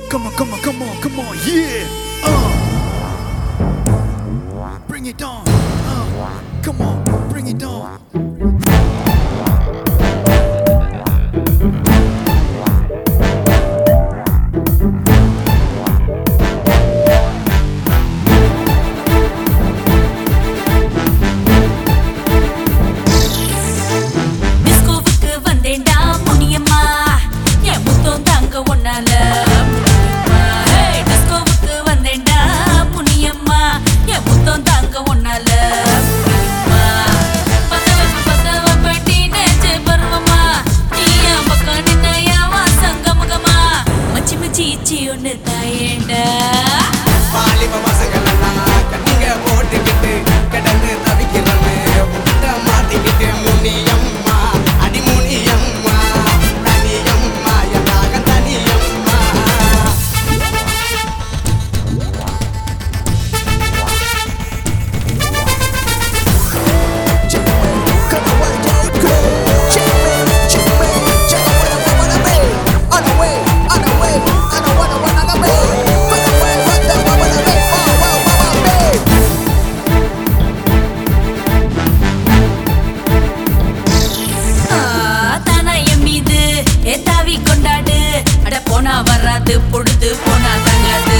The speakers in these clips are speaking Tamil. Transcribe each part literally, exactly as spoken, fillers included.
Come on, come on, come on, come on, yeah. Uh. Bring it on. Uh. Come on, bring it on. வராது பொழுது போனா தங்காது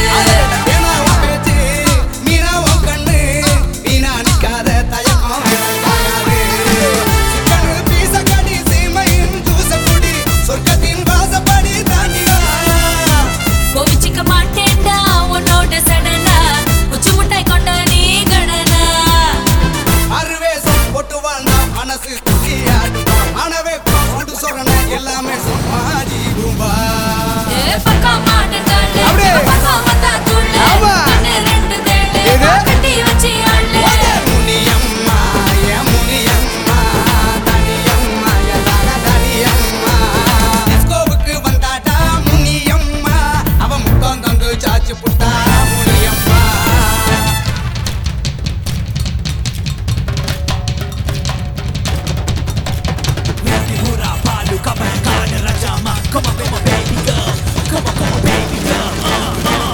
கோவிச்சிக்க மாட்டேன்டா உன்னோட சடனா உச்சி முட்டாய் கொண்ட நீ கடனா அருவேசம் போட்டு வாழ்ந்தா மனசு துக்கியாடுமா மனவே போட்டு சொல்றன எல்லாமே சொன்னாடி ரூபா பக்கா மாட்டேன்டா பக்கா வந்தா தூளே கண்ணே ரெண்டு தேளே கட்டி வச்சி ஆளே முனியம்மா ஏ முனியம்மா தனியம்மா ஏ தனியம்மா டிஸ்கோவுக்கு வந்தாடா முனியம்மா அவ முத்தம் தந்து சாச்சி புட்டா Muniyamma Hura palu kapan rajama. Come on, come on, baby girl. Come on, come on, baby girl. Uh, uh.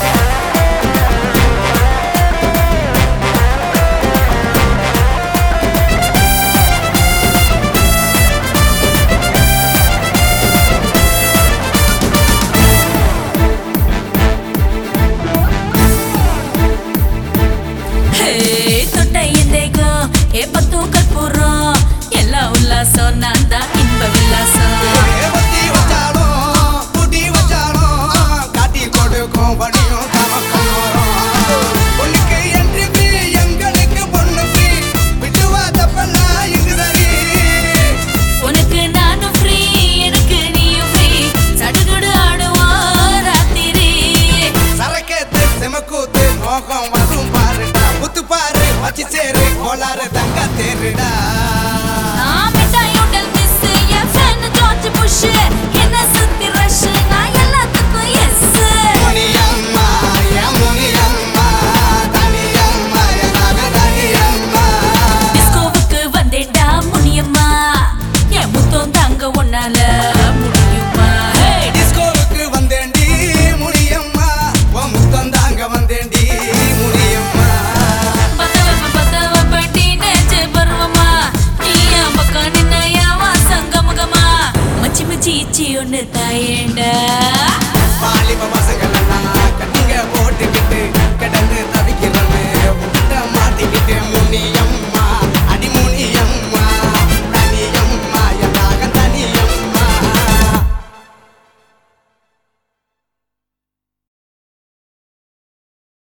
Hey, today indego, e pattu kalpuro, ella ullaso nanda inba villaso. ஏவத்தி வச்சாலோ புடி வச்சாலோ காட்டி கொடுக்கும் வடியும் தமக்கணும் பொண்ணுக்கு என்ட்ரி ஃப்ரீ எங்களுக்கு பொண்ணு ஃப்ரீ விட்டுவா தப்பெல்லாம் இங்கு சரி உனக்கு நானும் ஃப்ரீ எனக்கு நீயும் ஃப்ரீ சடுகுடு ஆடுவோம் ராத்திரி சரக்கேத்து செமக்கூத்து மோகம் வரும் பாருடா முத்து பாரு வச்சு சேரு கோளாறு தங்க தேருடா நான் மிட்டாய் உடல் மிஸ் என் ஃபேன் ஜார்ஜ் புஷ் என்ன சுத்தி ரஷ் நான் எல்லாத்துக்கும் எஸ் முனியம்மா ஏ முனியம்மா தனியம்மா ஏ தனியம்மா டிஸ்கோவுக்கு வந்தேன்டா முனியம்மா என் முத்தம் தாங்க ஒன்னால முடியுமா டிஸ்கோவுக்கு வந்தேண்டி முனியம்மா உன் முத்தம் தாங்க வந்தேண்டி முனியம்மா பத்தவ பத்தவ பட்டி நேச்சு பருவமா நீ என் பக்கம் நின்ன என் வாசம் கமுகமா மச்சி மச்சி இச்சி ஒன்னு தாயேண்டா வாலிப பசங்க